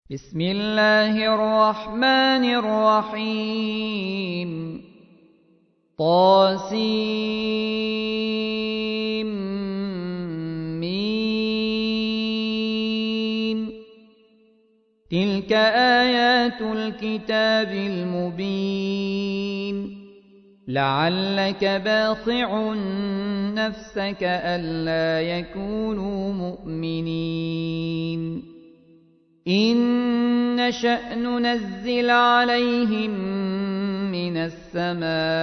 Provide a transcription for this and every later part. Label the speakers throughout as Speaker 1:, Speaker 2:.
Speaker 1: بسم الله الرحمن الرحيم طاسيم تلك آيات الكتاب المبين لعلك باخع نفسك ألا يكونوا مؤمنين إن نشأ ننزل عليهم من السماء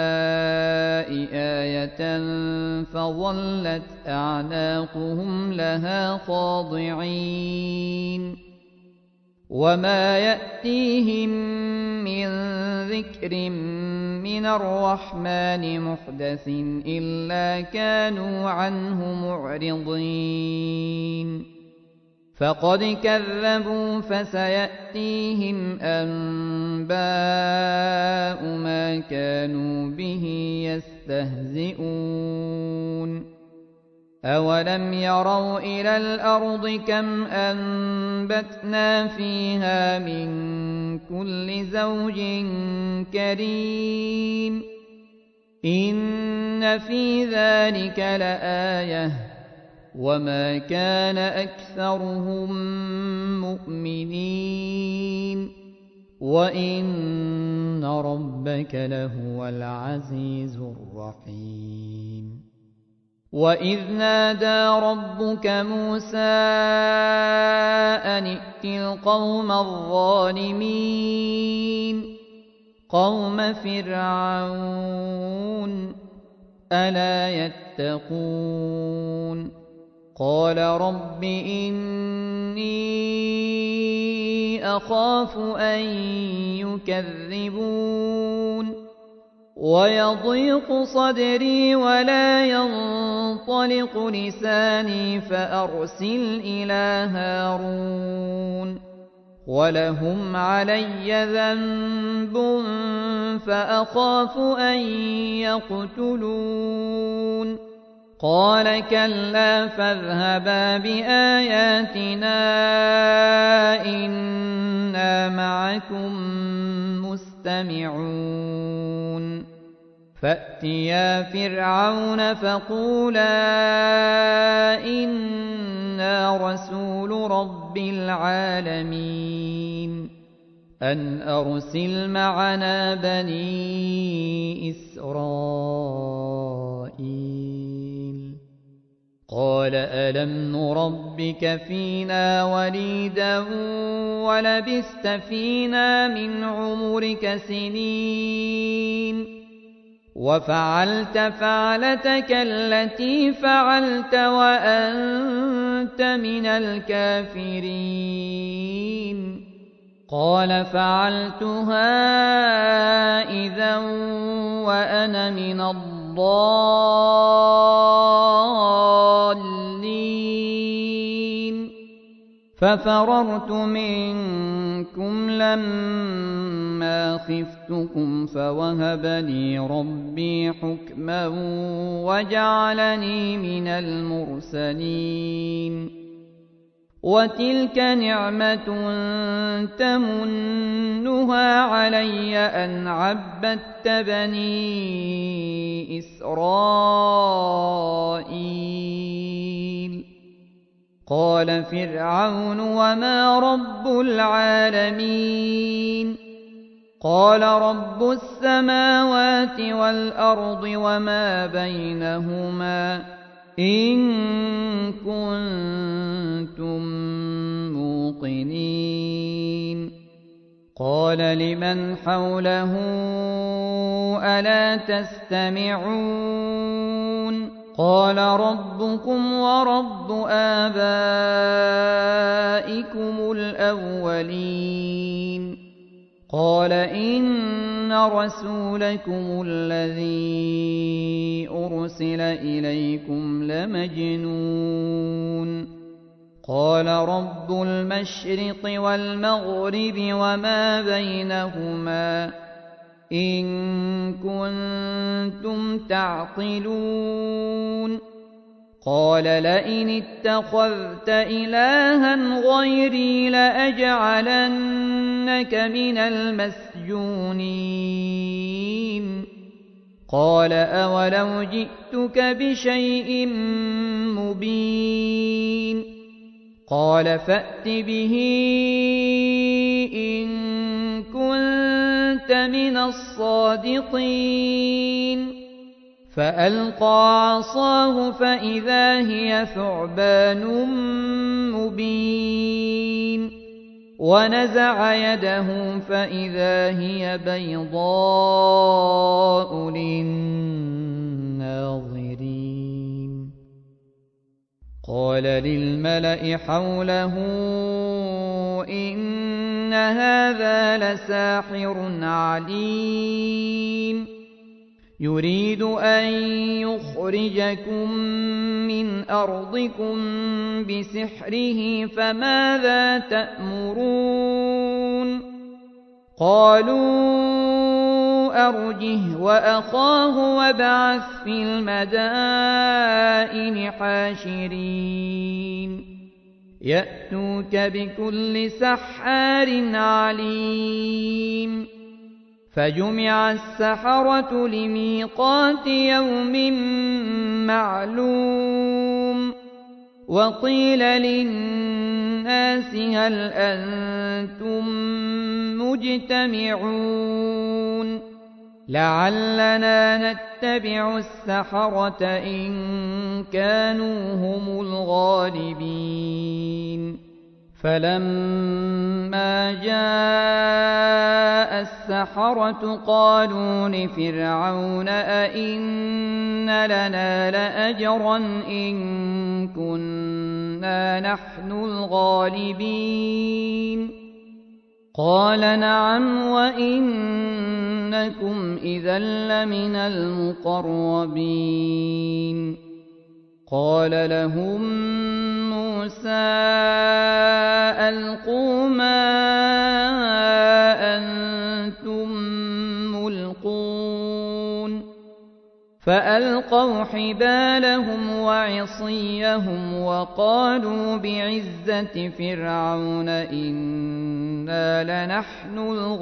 Speaker 1: آية فظلت أعناقهم لها خاضعين وما يأتيهم من ذكر من الرحمن محدث إلا كانوا عنه معرضين فقد كذبوا فسيأتيهم أنباء ما كانوا به يستهزئون أولم يروا إلى الأرض كم أنبتنا فيها من كل زوج كريم إن في ذلك لآية وما كان أكثرهم مؤمنين وإن ربك لهو العزيز الرحيم وإذ نادى ربك موسى أن ائت القوم الظالمين قوم فرعون ألا يتقون قال رب إني أخاف أن يكذبون ويضيق صدري ولا ينطلق لساني فأرسل إلى هارون ولهم علي ذنب فأخاف أن يقتلون قال كلا فاذهبا بآياتنا إنا معكم مستمعون فأتيا فرعون فقولا إنا رسول رب العالمين أن أرسل معنا بني إسرائيل قال ألم نربك فينا وليدا ولبثت فينا من عمرك سنين وفعلت فعلتك التي فعلت وأنت من الكافرين قال فعلتها إذا وأنا من الضالين ففررت منكم لما خفتكم فوهب لي ربي حكما وجعلني من المرسلين وتلك نعمة تمنها علي أن عبدت بني إسرائيل قال فرعون وما رب العالمين قال رب السماوات والأرض وما بينهما إن كنتم موقنين قال لمن حوله ألا تستمعون قال ربكم ورب آبائكم الأولين قال إن رسولكم الذي أرسل إليكم لمجنون قال رب المشرق والمغرب وما بينهما إن كنتم تعقلون قال لئن اتخذت إلها غيري لأجعلنك من المسجونين قال أولو جئتك بشيء مبين قال فأت به إن كنت من الصادقين فألقى عصاه فإذا هي ثعبان مبين ونزع يده فإذا هي بيضاء للناظرين قال للملأ حوله إن هذا لساحر عليم يريد أن يخرجكم من أرضكم بسحره فماذا تأمرون قالوا أرجه وأخاه وابعث في المدائن حاشرين يأتوك بكل سحار عليم فجمع السحرة لميقات يوم معلوم وقيل للناس هل أنتم مجتمعون لعلنا نتبع السحرة إن كانوا هم الغالبين فلما جاء السحرة قالوا لفرعون أئن لنا لأجرا إن كنا نحن الغالبين قال نعم وإنكم إذا لمن المقربين قال لهم موسى ألقوا ما أنتم ملقون فألقوا حبالهم وعصيهم وقالوا بعزة فرعون إنا لنحن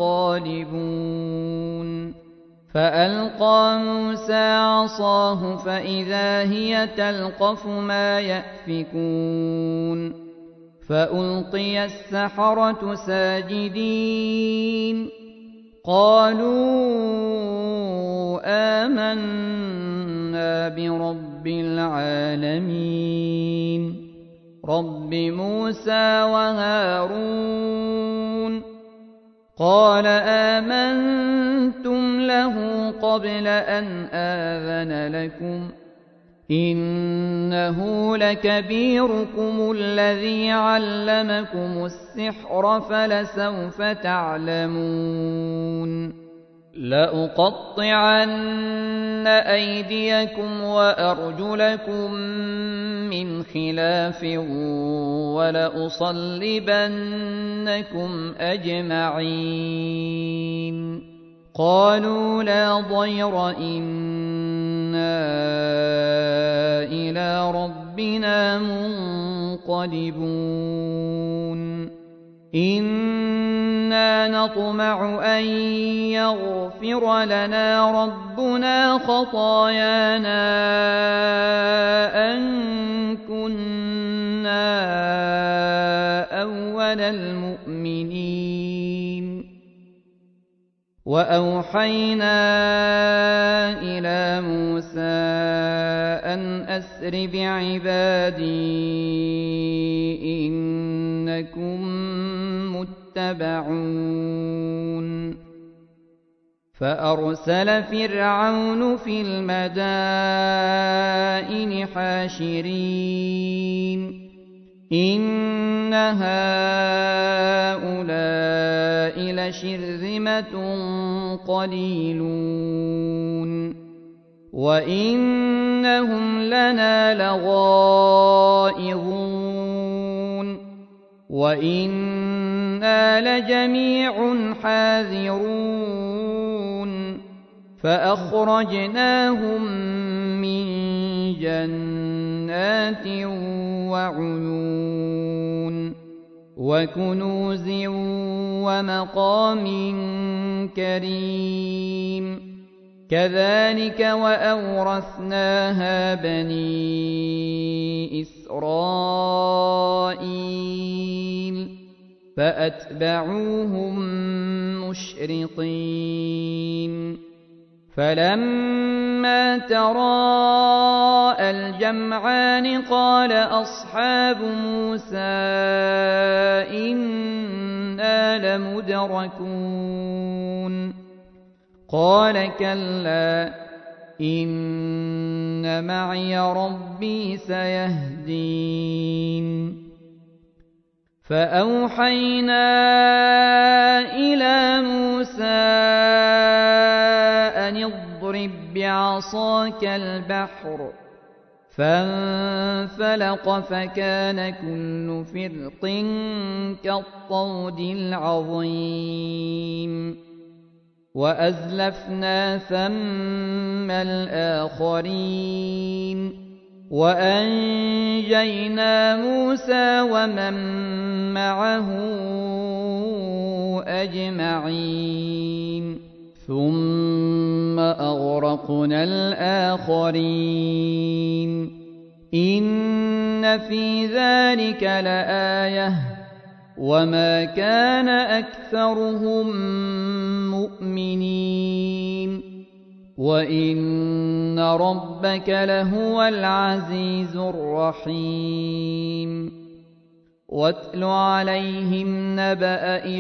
Speaker 1: الغالبون فألقى موسى عصاه فإذا هي تلقف ما يأفكون فألقي السحرة ساجدين قالوا آمنا برب العالمين رب موسى وهارون قال آمنتم له قبل أن آذن لكم إنه لكبيركم الذي علمكم السحر فلسوف تعلمون لأقطعن أيديكم وأرجلكم من خلاف ولأصلبنكم أجمعين قالوا لا ضير إنا إلى ربنا منقلبون إنا نطمع أن يغفر لنا ربنا خطايانا أن كنا أول المؤمنين وأوحينا إلى موسى أن أسر بعبادي إنكم متبعون فأرسل فرعون في المدائن حاشرين إن هؤلاء لشرذمة قليلون وإنهم لنا لغائظون وإنا لجميع حاذرون فأخرجناهم من جنات جنات وعيون وكنوز ومقام كريم كذلك وأورثناها بني إسرائيل فأتبعوهم مشرقين فلما تراءى الجمعان قال أصحاب موسى إنا لمدركون قال كلا إن معي ربي سيهدين فأوحينا إلى موسى أن اضرب بعصاك البحر فانفلق فكان كل فرق كالطود العظيم وأزلفنا ثم الآخرين وأنجينا موسى ومن معه أجمعين ثم أغرقنا الآخرين إن في ذلك لآية وما كان أكثرهم مؤمنين وإن ربك لهو العزيز الرحيم واتل عليهم نبأ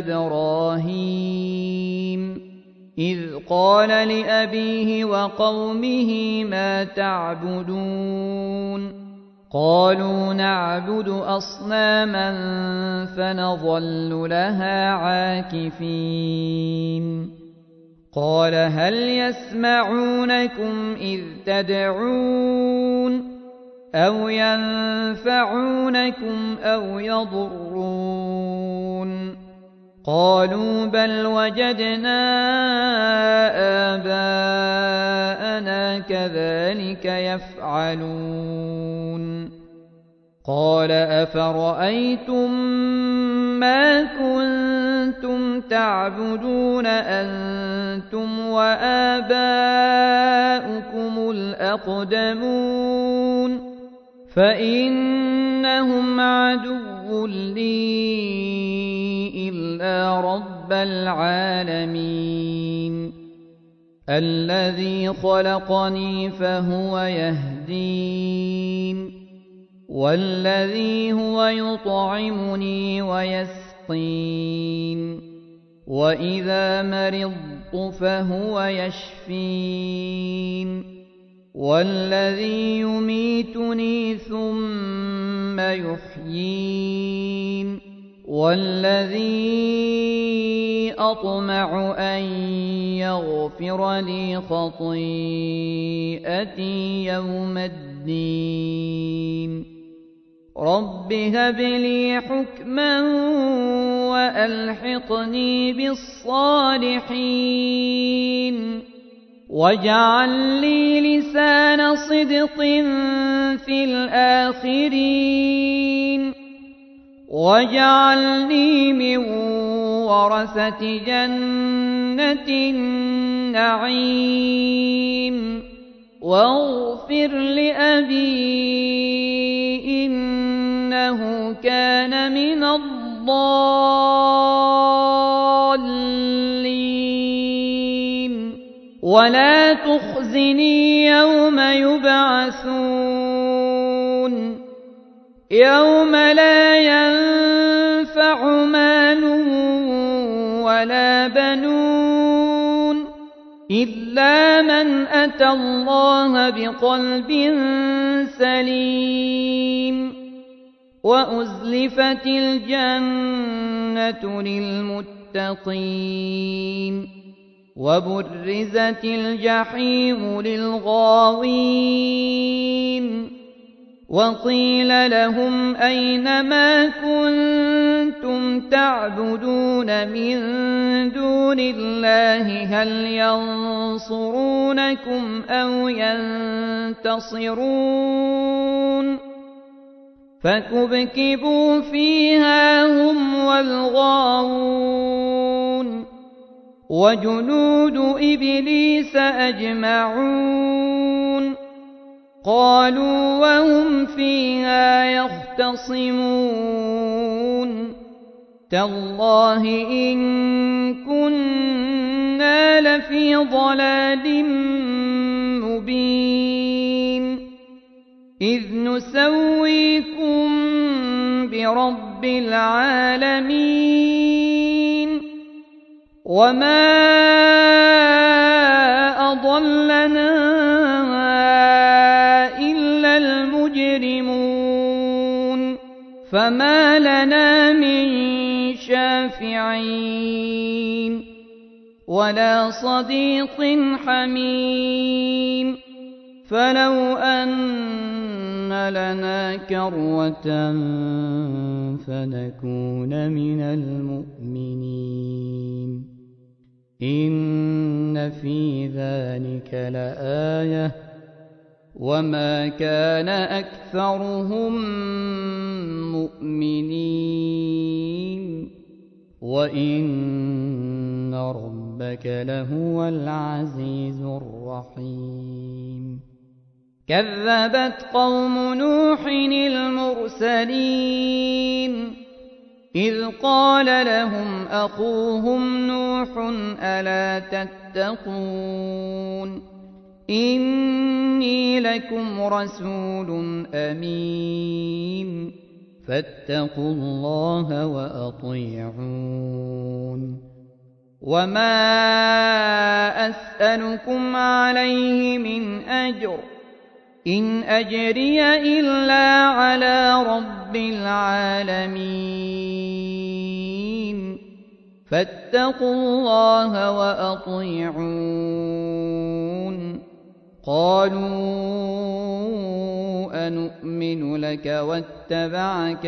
Speaker 1: إبراهيم إذ قال لأبيه وقومه ما تعبدون قالوا نعبد أصناما فنظل لها عاكفين قال هل يسمعونكم إذ تدعون أو ينفعونكم أو يضرون قالوا بل وجدنا آباءنا كذلك يفعلون قال أفرأيتم ما كنتم تعبدون أنتم وآباؤكم الأقدمون فإنهم عدو لي إلا رب العالمين الذي خلقني فهو يهدين والذي هو يطعمني ويسقين وإذا مرضت فهو يشفين والذي يميتني ثم يحيين والذي أطمع أن يغفر لي خطيئتي يوم الدين رب هب لي حكما وألحقني بالصالحين واجعل لي لسان صدق في الآخرين واجعلني من ورثة جنة النعيم واغفر لأبي إنه كان من الضالين ولا تخزني يوم يبعثون يوم لا ينفع مال ولا بنون إلا من أتى الله بقلب سليم وأزلفت الجنة للمتقين وبرزت الجحيم للغاوين وقيل لهم أين ما كنتم كنتم تعبدون من دون الله هل ينصرونكم أو ينتصرون فكبكبوا فيها هم والغاوون وجنود إبليس أجمعون قالوا وهم فيها يختصمون تالله إن كنا لفي ضلال مبين إذ نسويكم برب العالمين وما أضلنا إلا المجرمون فما لنا من شافعين ولا صديق حميم فلو أن لنا كروة فنكون من المؤمنين إن في ذلك لآية وما كان أكثرهم مؤمنين وإن ربك لهو العزيز الرحيم كذبت قوم نوح المرسلين إذ قال لهم أخوهم نوح ألا تتقون إني لكم رسول أمين فاتقوا الله وأطيعون وما أسألكم عليه من أجر إن أجري إلا على رب العالمين فاتقوا الله وأطيعون قالوا أنؤمن لك واتبعك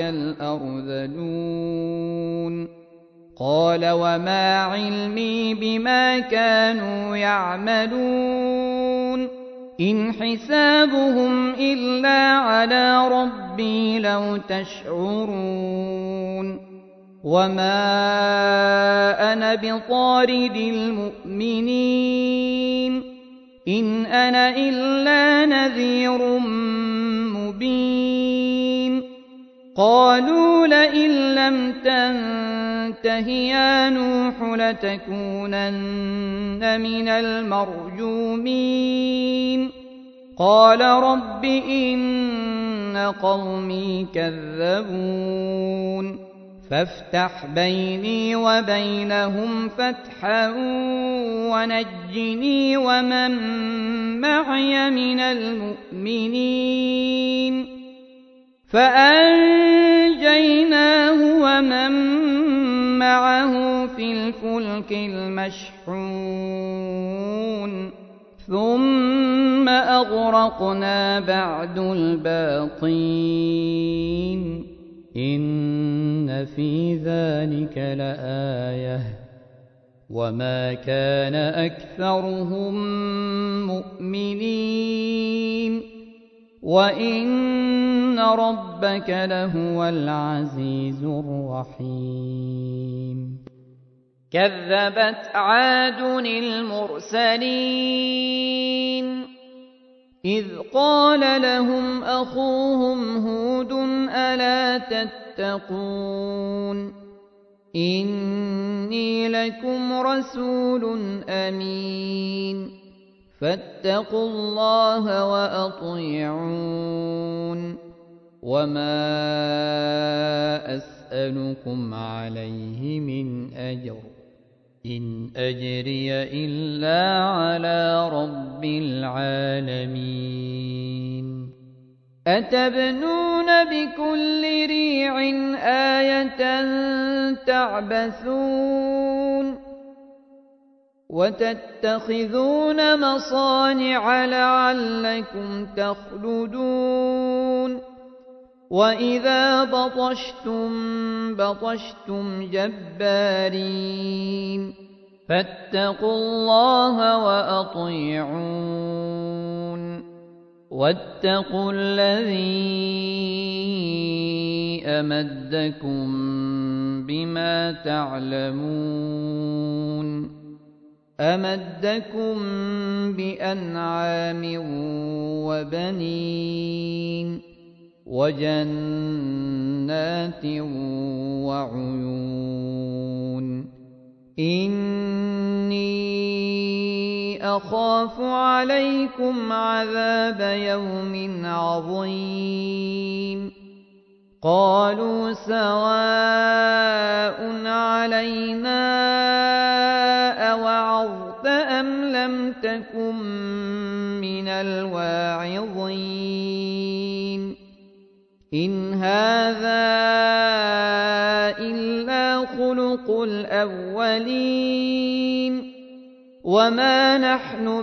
Speaker 1: الأرذلون قال وما علمي بما كانوا يعملون إن حسابهم إلا على ربي لو تشعرون وما أنا بطارد المؤمنين إن أنا إلا نذير مبين قالوا لئن لم تنته يا نوح لتكونن من المرجومين قال رب إن قومي كذبون فافتح بيني وبينهم فتحا ونجني ومن معي من المؤمنين فأنجيناه ومن معه في الفلك المشحون ثم أغرقنا بعد الباقين إن في ذلك لآية وما كان أكثرهم مؤمنين وإن ربك لهو العزيز الرحيم كذبت عاد المرسلين إذ قال لهم أخوهم هود ألا تتقون إني لكم رسول أمين فاتقوا الله وأطيعون وما أسألكم عليه من أجر إن أجري إلا على رب العالمين أتبنون بكل ريع آية تعبثون وتتخذون مصانع لعلكم تخلدون وإذا بطشتم بطشتم جبارين فاتقوا الله وأطيعون واتقوا الذي أمدكم بما تعلمون أمدكم بأنعام وبنين وجنات وعيون إني أخاف عليكم عذاب يوم عظيم قالوا سواء علينا أوعظت أم لم تكن من الواعظين إن هذا إلا خلق الأولين وما نحن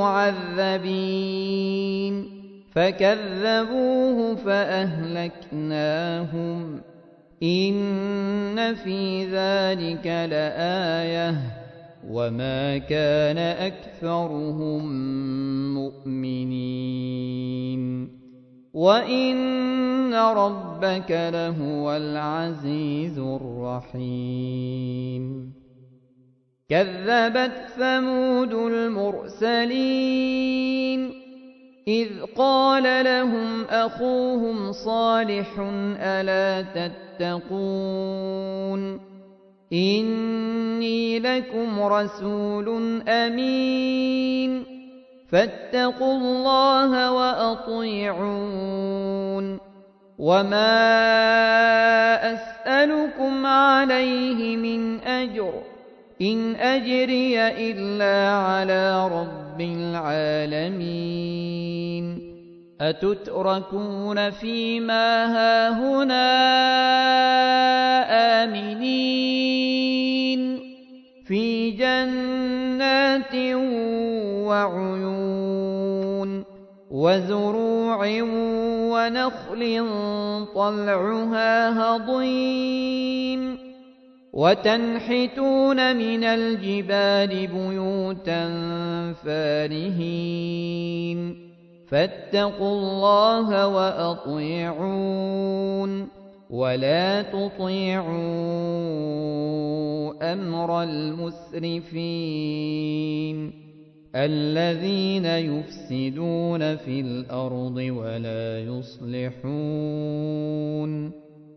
Speaker 1: بمعذبين فكذبوه فأهلكناهم إن في ذلك لآية وما كان أكثرهم مؤمنين وإن ربك لهو العزيز الرحيم كذبت ثمود المرسلين إذ قال لهم أخوهم صالح ألا تتقون إني لكم رسول أمين فاتقوا الله وأطيعون وما أسألكم عليه من أجر إن أجري إلا على رب العالمين أتتركون فيما هاهنا آمنين في جنات وعيون وزروع ونخل طلعها هضيم وتنحتون من الجبال بيوتا فارهين فاتقوا الله وأطيعون ولا تطيعوا أمر المسرفين الذين يفسدون في الأرض ولا يصلحون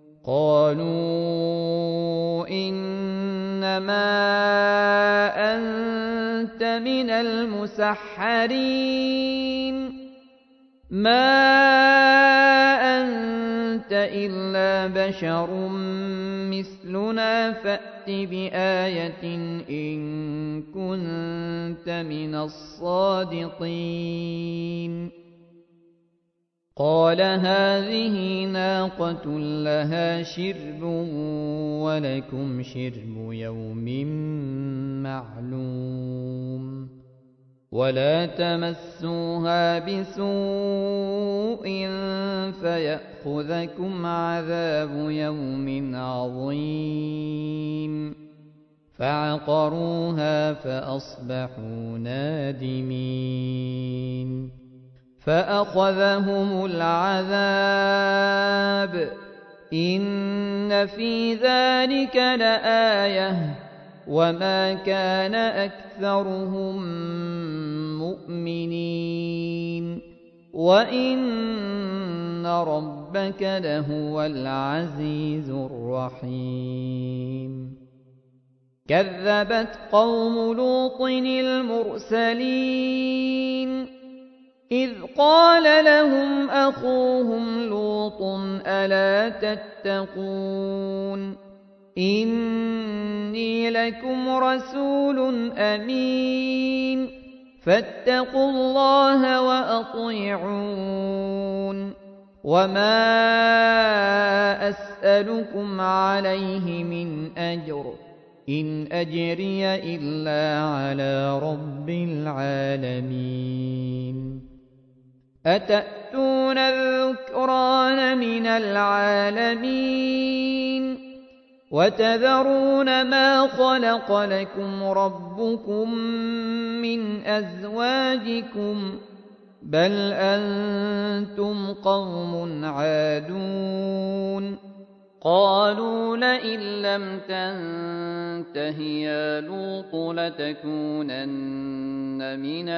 Speaker 1: قالوا إنما أنت من المسحرين ما أنت إلا بشر مثلنا فأت بآية إن كنت من الصادقين قال هذه ناقة لها شرب ولكم شرب يوم معلوم ولا تمسوها بسوء فيأخذكم عذاب يوم عظيم فعقروها فأصبحوا نادمين فأخذهم العذاب إن في ذلك لآية وما كان أكثرهم مؤمنين وإن ربك لهو العزيز الرحيم كذبت قوم لوط المرسلين إذ قال لهم أخوهم لوط ألا تتقون إني لكم رسول أمين فاتقوا الله وأطيعون وما أسألكم عليه من أجر إن أجري إلا على رب العالمين أتأتون الذكران من العالمين وتذرون ما خلق لكم ربكم من أزواجكم بل أنتم قوم عادون قالوا لئن لم تنته يا لوط لتكونن من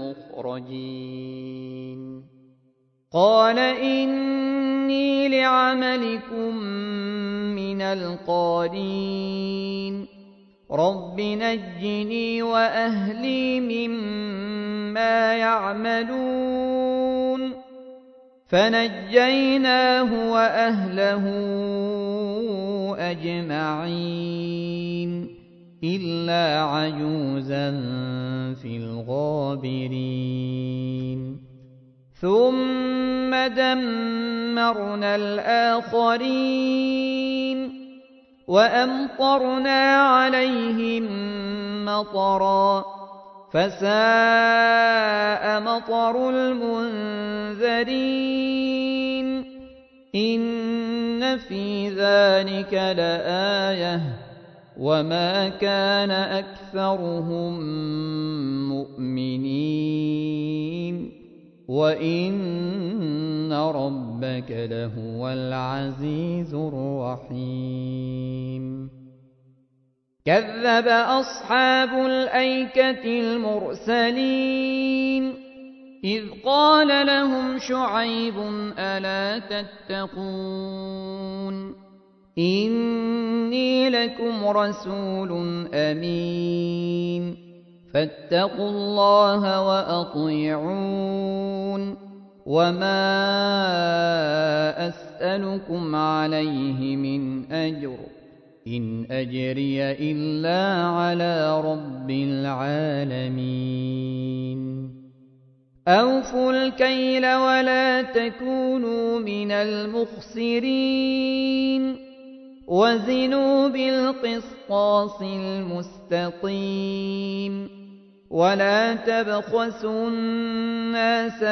Speaker 1: المخرجين قال إني لعملكم من القالين رب نجني وأهلي مما يعملون فنجيناه وأهله أجمعين إلا عجوزا في الغابرين ثم دمرنا الآخرين وأمطرنا عليهم مطرا فساء مطر المنذرين إن في ذلك لآية وما كان أكثرهم مؤمنين وإن ربك لهو العزيز الرحيم كذب أصحاب الأيكة المرسلين إذ قال لهم شعيب ألا تتقون إني لكم رسول أمين فاتقوا الله وأطيعون وما أسألكم عليه من أجر إن أجري إلا على رب العالمين أوفوا الكيل ولا تكونوا من المخسرين وزنوا بالقسطاس المستقيم ولا تبخسوا الناس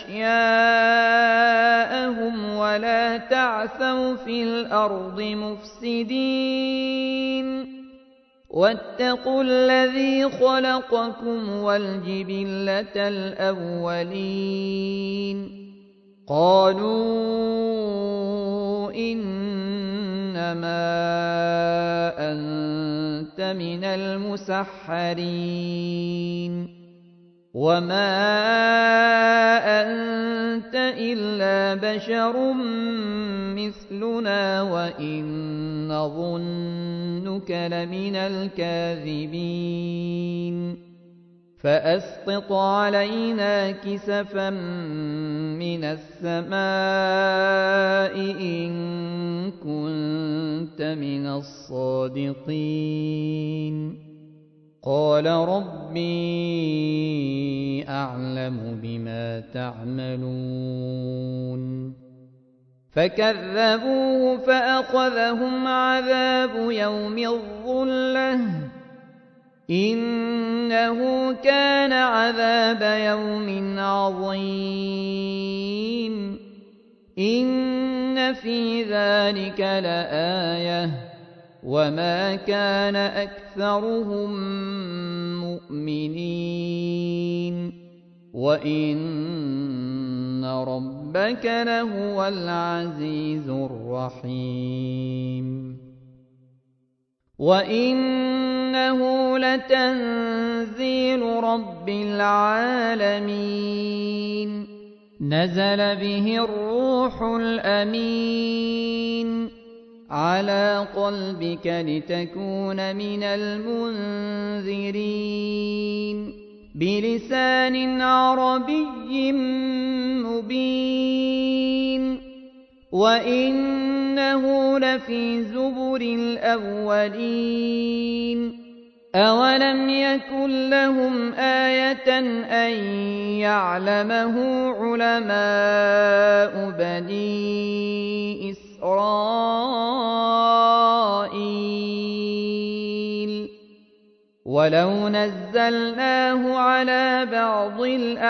Speaker 1: أشياءهم ولا تعثوا في الأرض مفسدين واتقوا الذي خلقكم والجبلة الأولين قالوا إنما أنت من المسحرين وما أنت إلا بشر مثلنا وإن نظنك لمن الكاذبين فأسقط علينا كسفا من السماء إن كنت من الصادقين قال ربي أعلم بما تعملون فكذبوه فأخذهم عذاب يوم الظلة إنه كان عذاب يوم عظيم إن في ذلك لآية وما كان أكثرهم مؤمنين وإن ربك لهو العزيز الرحيم وإنه لتنزيل رب العالمين نزل به الروح الأمين على قلبك لتكون من المنذرين بلسان عربي مبين وإنه لفي زبر الأولين أولم يكن لهم آية أن يعلمه علماء بني إسرائيل ولو نزلناه على بعض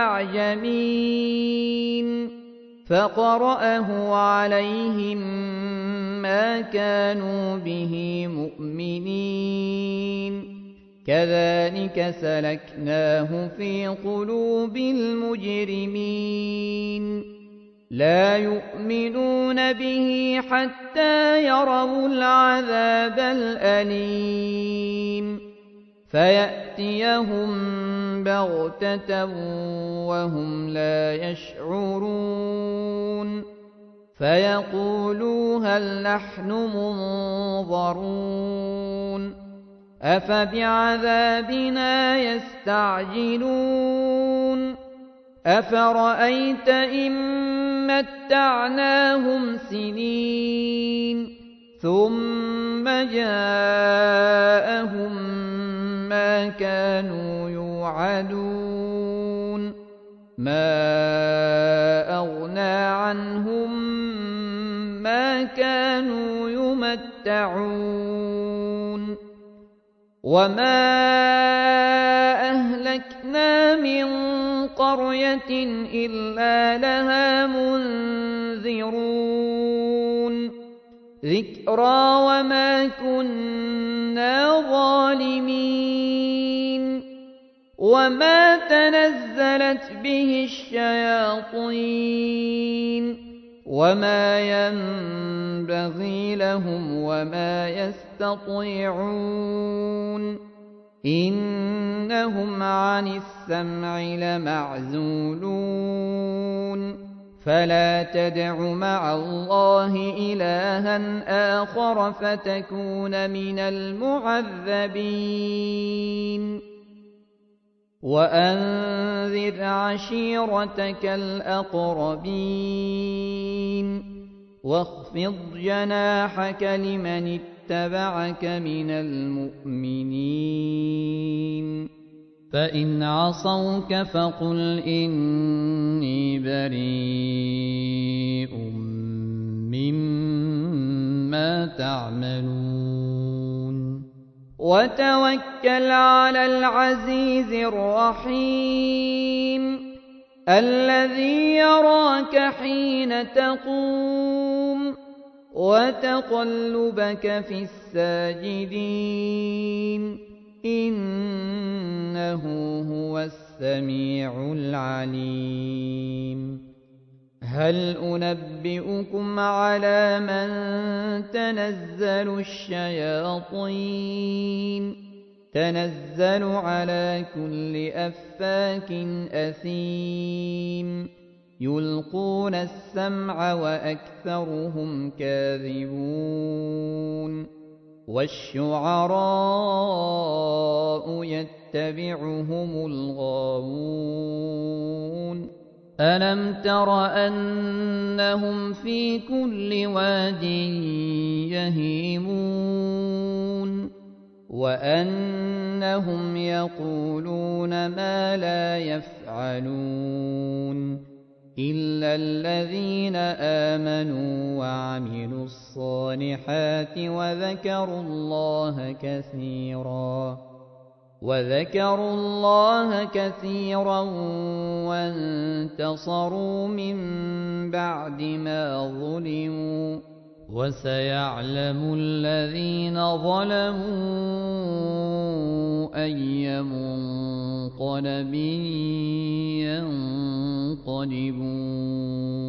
Speaker 1: الأعجمين فقرأه عليهم ما كانوا به مؤمنين كذلك سلكناه في قلوب المجرمين لا يؤمنون به حتى يروا العذاب الأليم فيأتيهم بغتة وهم لا يشعرون فيقولوا هل نحن منظرون أفبعذابنا يستعجلون أفرأيت إن متعناهم سنين ثم جاءهم ما كانوا يوعدون ما أغنى عنهم ما كانوا يمتعون وما أهلكنا من قرية إلا لها منذرون ذكرى وما كنا ظالمين وما تنزلت به الشياطين وما ينبغي لهم وما يستطيعون إنهم عن السمع لمعزولون فلا تدع مع الله إلها آخر فتكون من المعذبين وأنذر عشيرتك الأقربين واخفض جناحك لمن اتبعك من المؤمنين فإن عصوك فقل إني بريء مما تعملون وتوكل على العزيز الرحيم الذي يراك حين تقوم وتقلبك في الساجدين إنه هو السميع العليم هل أنبئكم على من تنزل الشياطين تنزل على كل أفاك أثيم يلقون السمع وأكثرهم كاذبون والشعراء يتبعهم الغاوون ألم تر أنهم في كل واد يهيمون وأنهم يقولون ما لا يفعلون إلا الذين آمنوا وعملوا الصالحات وذكروا الله كثيرا وانتصروا من بعد ما ظلموا وسيعلم الذين ظلموا أي منقلب ينقلبون